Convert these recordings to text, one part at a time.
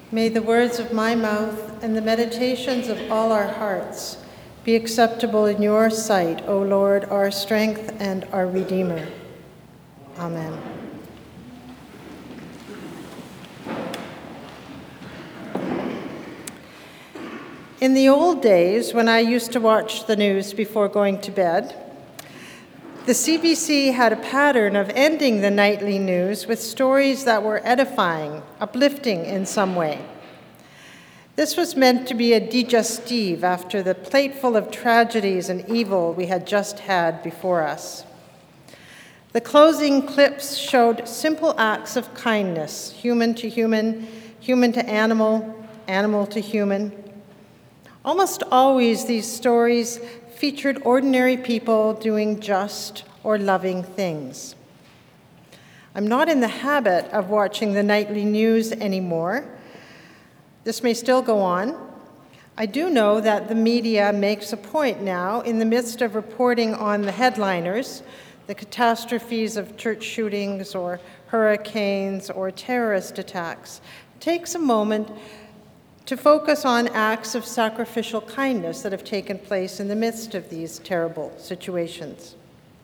May the words of my mouth and the meditations of all our hearts be acceptable in your sight, O Lord, our strength and our Redeemer. Amen. In the old days, when I used to watch the news before going to bed, the CBC had a pattern of ending the nightly news with stories that were edifying, uplifting in some way. This was meant to be a digestive after the plateful of tragedies and evil we had just had before us. The closing clips showed simple acts of kindness, human to human, human to animal, animal to human. Almost always these stories featured ordinary people doing just or loving things. I'm not in the habit of watching the nightly news anymore. This may still go on. I do know that the media makes a point now, in the midst of reporting on the headliners, the catastrophes of church shootings or hurricanes or terrorist attacks, takes a moment to focus on acts of sacrificial kindness that have taken place in the midst of these terrible situations.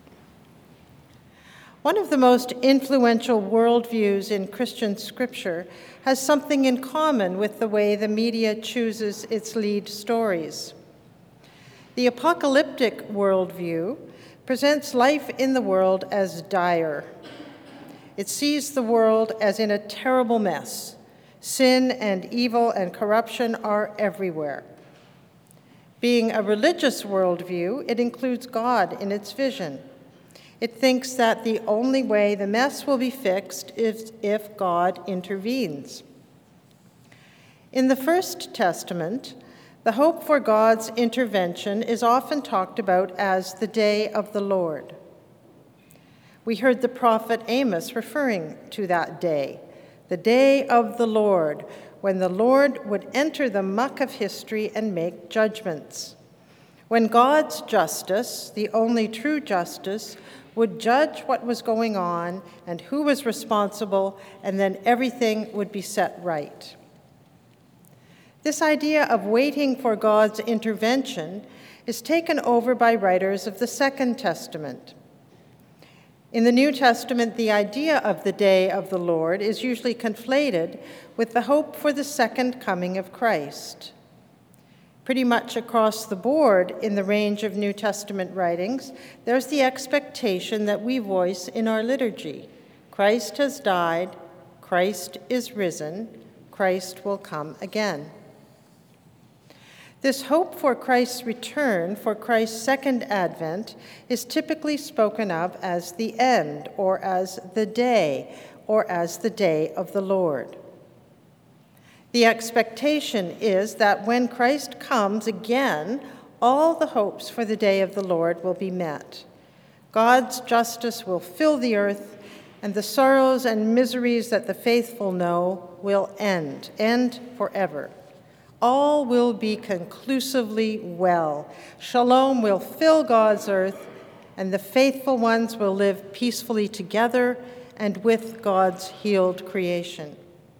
One of the most influential worldviews in Christian scripture has something in common with the way the media chooses its lead stories. The apocalyptic worldview presents life in the world as dire. It sees the world as in a terrible mess. Sin and evil and corruption are everywhere. Being a religious worldview, it includes God in its vision. It thinks that the only way the mess will be fixed is if God intervenes. In the First Testament, the hope for God's intervention is often talked about as the day of the Lord. We heard the prophet Amos referring to that day, the day of the Lord, when the Lord would enter the muck of history and make judgments. When God's justice, the only true justice, would judge what was going on and who was responsible, and then everything would be set right. This idea of waiting for God's intervention is taken over by writers of the Second Testament. In the New Testament, the idea of the day of the Lord is usually conflated with the hope for the second coming of Christ. Pretty much across the board in the range of New Testament writings, there's the expectation that we voice in our liturgy. Christ has died, Christ is risen, Christ will come again. This hope for Christ's return, for Christ's second advent, is typically spoken of as the end, or as the day of the Lord. The expectation is that when Christ comes again, all the hopes for the day of the Lord will be met. God's justice will fill the earth, and the sorrows and miseries that the faithful know will end forever. All will be conclusively well. Shalom will fill God's earth, and the faithful ones will live peacefully together and with God's healed creation.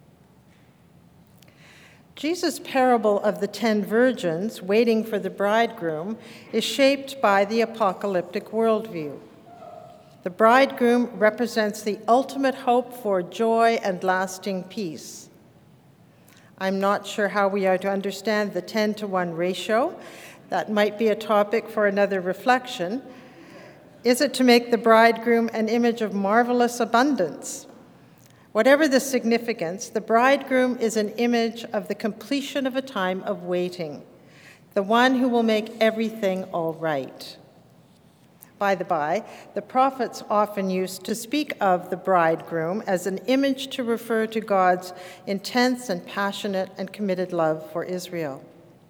Jesus' parable of the 10 virgins waiting for the bridegroom is shaped by the apocalyptic worldview. The bridegroom represents the ultimate hope for joy and lasting peace. I'm not sure how we are to understand the 10-to-1 ratio. That might be a topic for another reflection. Is it to make the bridegroom an image of marvelous abundance? Whatever the significance, the bridegroom is an image of the completion of a time of waiting, the one who will make everything all right. By the by, the prophets often used to speak of the bridegroom as an image to refer to God's intense and passionate and committed love for Israel.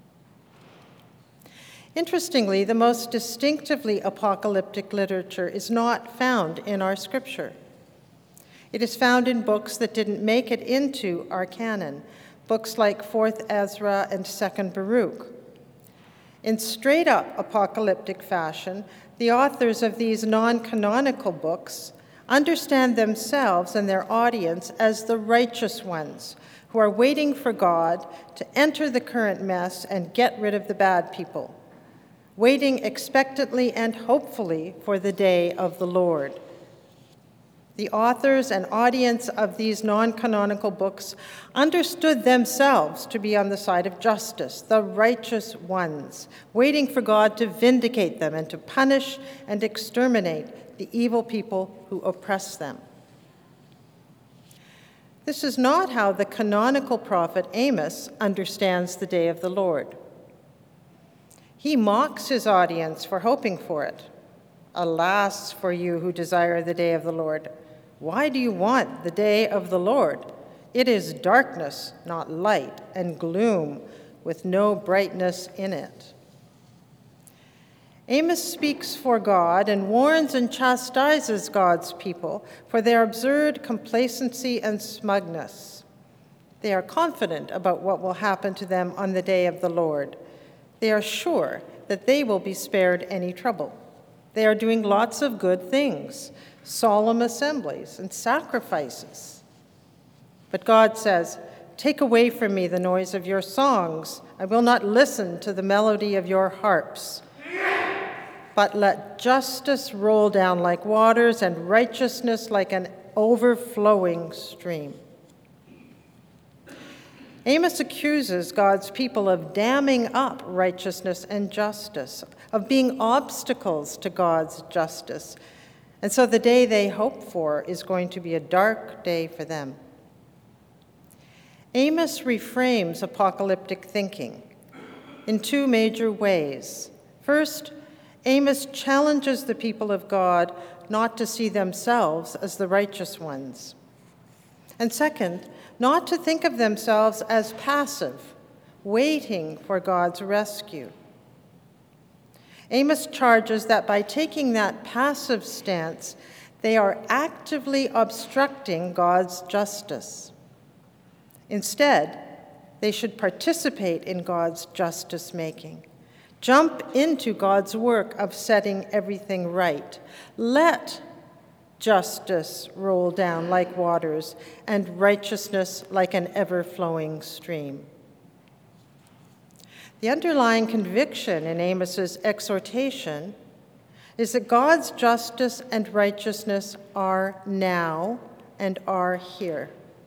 Interestingly, the most distinctively apocalyptic literature is not found in our scripture. It is found in books that didn't make it into our canon, books like 4th Ezra and 2nd Baruch. In straight-up apocalyptic fashion, the authors of these non-canonical books understand themselves and their audience as the righteous ones who are waiting for God to enter the current mess and get rid of the bad people, waiting expectantly and hopefully for the day of the Lord. The authors and audience of these non-canonical books understood themselves to be on the side of justice, the righteous ones, waiting for God to vindicate them and to punish and exterminate the evil people who oppress them. This is not how the canonical prophet Amos understands the day of the Lord. He mocks his audience for hoping for it. Alas for you who desire the day of the Lord. Why do you want the day of the Lord? It is darkness, not light, and gloom with no brightness in it. Amos speaks for God and warns and chastises God's people for their absurd complacency and smugness. They are confident about what will happen to them on the day of the Lord. They are sure that they will be spared any trouble. They are doing lots of good things, solemn assemblies and sacrifices. But God says, "Take away from me the noise of your songs. I will not listen to the melody of your harps. But let justice roll down like waters and righteousness like an overflowing stream." Amos accuses God's people of damming up righteousness and justice, of being obstacles to God's justice. And so the day they hope for is going to be a dark day for them. Amos reframes apocalyptic thinking in two major ways. First, Amos challenges the people of God not to see themselves as the righteous ones. And second, not to think of themselves as passive, waiting for God's rescue. Amos charges that by taking that passive stance, they are actively obstructing God's justice. Instead, they should participate in God's justice making. Jump into God's work of setting everything right. Let justice roll down like waters and righteousness like an ever-flowing stream. The underlying conviction in Amos's exhortation is that God's justice and righteousness are now and are here.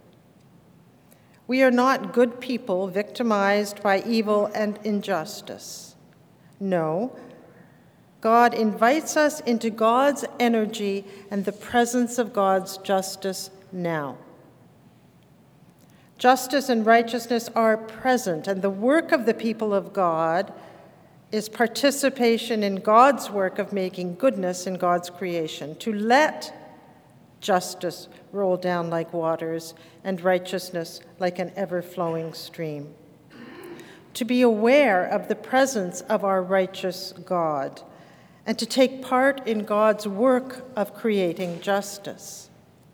We are not good people victimized by evil and injustice. No, God invites us into God's energy and the presence of God's justice now. Justice and righteousness are present, and the work of the people of God is participation in God's work of making goodness in God's creation, to let justice roll down like waters and righteousness like an ever-flowing stream. To be aware of the presence of our righteous God, and to take part in God's work of creating justice.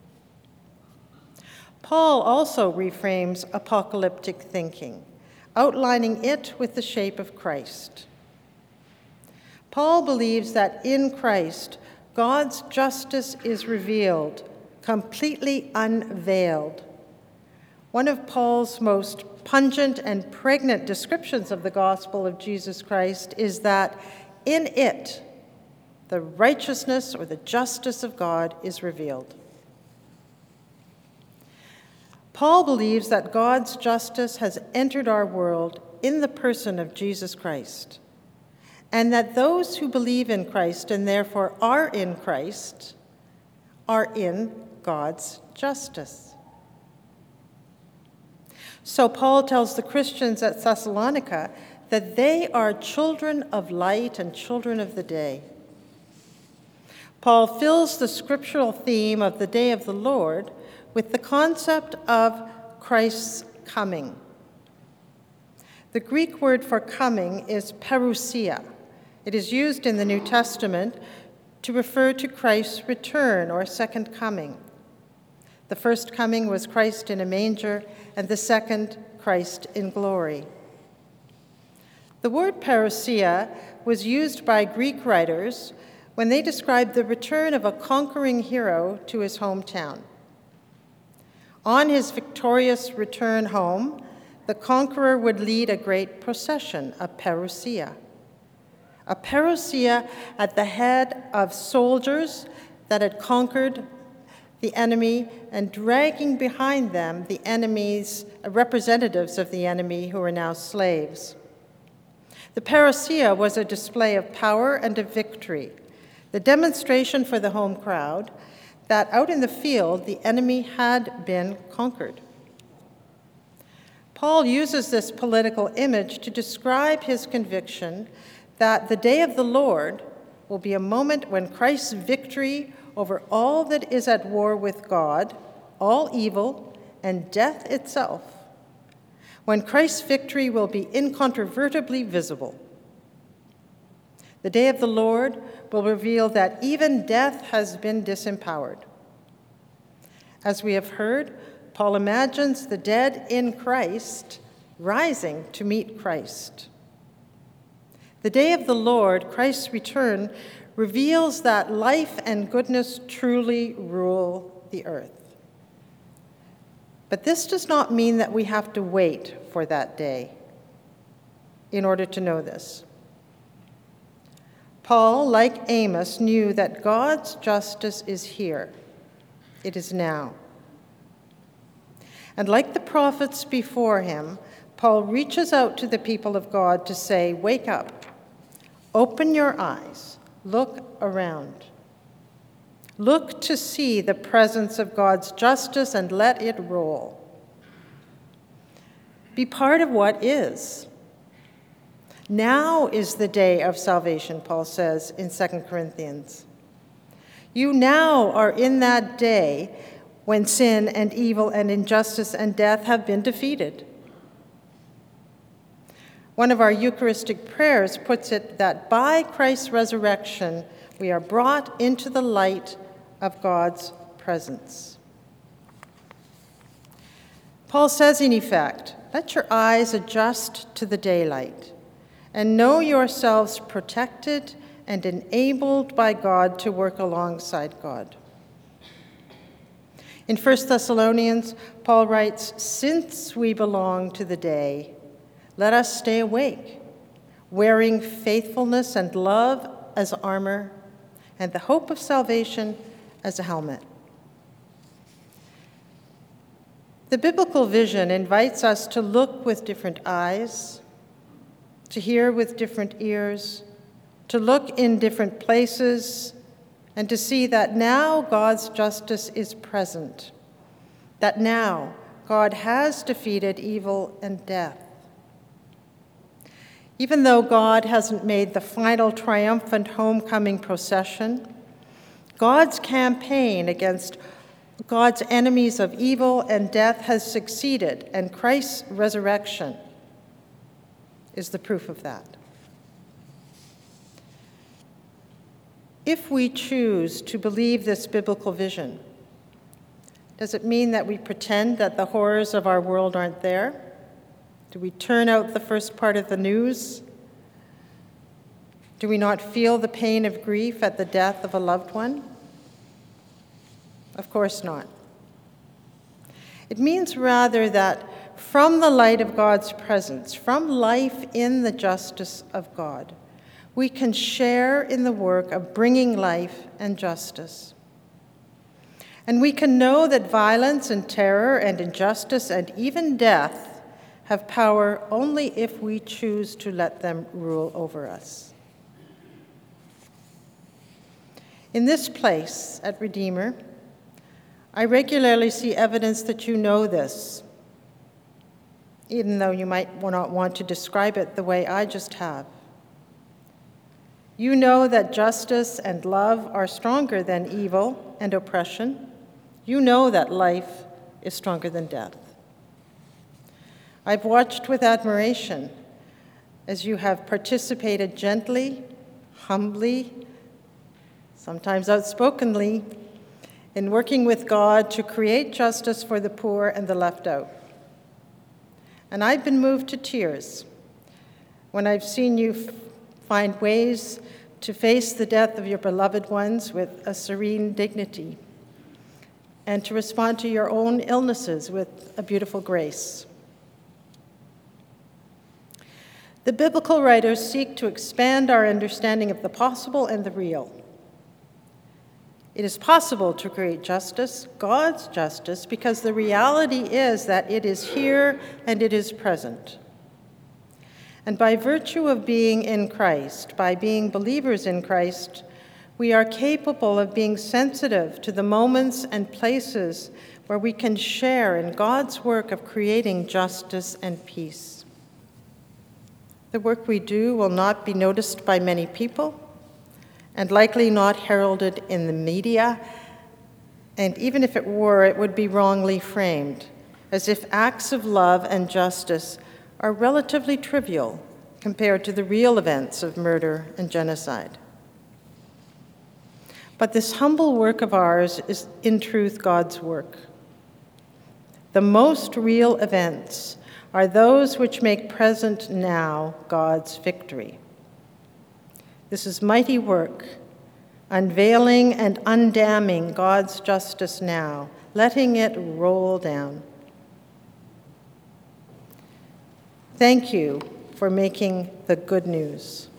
Paul also reframes apocalyptic thinking, outlining it with the shape of Christ. Paul believes that in Christ, God's justice is revealed, completely unveiled. One of Paul's most pungent and pregnant descriptions of the gospel of Jesus Christ is that in it, the righteousness or the justice of God is revealed. Paul believes that God's justice has entered our world in the person of Jesus Christ, and that those who believe in Christ and therefore are in Christ are in God's justice. So Paul tells the Christians at Thessalonica that they are children of light and children of the day. Paul fills the scriptural theme of the day of the Lord with the concept of Christ's coming. The Greek word for coming is parousia. It is used in the New Testament to refer to Christ's return or second coming. The first coming was Christ in a manger, and the second, Christ in glory. The word parousia was used by Greek writers when they described the return of a conquering hero to his hometown. On his victorious return home, the conqueror would lead a great procession, a parousia at the head of soldiers that had conquered the enemy and dragging behind them the enemy's representatives of the enemy who were now slaves. The parousia was a display of power and of victory, the demonstration for the home crowd that out in the field the enemy had been conquered. Paul uses this political image to describe his conviction that the day of the Lord will be a moment when Christ's victory over all that is at war with God, all evil, and death itself, when Christ's victory will be incontrovertibly visible. The day of the Lord will reveal that even death has been disempowered. As we have heard, Paul imagines the dead in Christ rising to meet Christ. The day of the Lord, Christ's return, reveals that life and goodness truly rule the earth. But this does not mean that we have to wait for that day in order to know this. Paul, like Amos, knew that God's justice is here. It is now. And like the prophets before him, Paul reaches out to the people of God to say, "Wake up, open your eyes, look around. Look to see the presence of God's justice and let it roll. Be part of what is. Now is the day of salvation," Paul says in 2 Corinthians. You now are in that day when sin and evil and injustice and death have been defeated. One of our Eucharistic prayers puts it that by Christ's resurrection, we are brought into the light of God's presence. Paul says, in effect, let your eyes adjust to the daylight and know yourselves protected and enabled by God to work alongside God. In 1 Thessalonians, Paul writes, "Since we belong to the day, let us stay awake, wearing faithfulness and love as armor, and the hope of salvation as a helmet." The biblical vision invites us to look with different eyes, to hear with different ears, to look in different places, and to see that now God's justice is present, that now God has defeated evil and death. Even though God hasn't made the final triumphant homecoming procession, God's campaign against God's enemies of evil and death has succeeded, and Christ's resurrection is the proof of that. If we choose to believe this biblical vision, does it mean that we pretend that the horrors of our world aren't there? Do we turn out the first part of the news? Do we not feel the pain of grief at the death of a loved one? Of course not. It means rather that from the light of God's presence, from life in the justice of God, we can share in the work of bringing life and justice. And we can know that violence and terror and injustice and even death have power only if we choose to let them rule over us. In this place at Redeemer, I regularly see evidence that you know this, even though you might not want to describe it the way I just have. You know that justice and love are stronger than evil and oppression. You know that life is stronger than death. I've watched with admiration as you have participated gently, humbly, sometimes outspokenly, in working with God to create justice for the poor and the left out. And I've been moved to tears when I've seen you find ways to face the death of your beloved ones with a serene dignity, and to respond to your own illnesses with a beautiful grace. The biblical writers seek to expand our understanding of the possible and the real. It is possible to create justice, God's justice, because the reality is that it is here and it is present. And by virtue of being in Christ, by being believers in Christ, we are capable of being sensitive to the moments and places where we can share in God's work of creating justice and peace. The work we do will not be noticed by many people, and likely not heralded in the media, and even if it were, it would be wrongly framed, as if acts of love and justice are relatively trivial compared to the real events of murder and genocide. But this humble work of ours is in truth God's work. The most real events are those which make present now God's victory. This is mighty work, unveiling and undamming God's justice now, letting it roll down. Thank you for making the good news.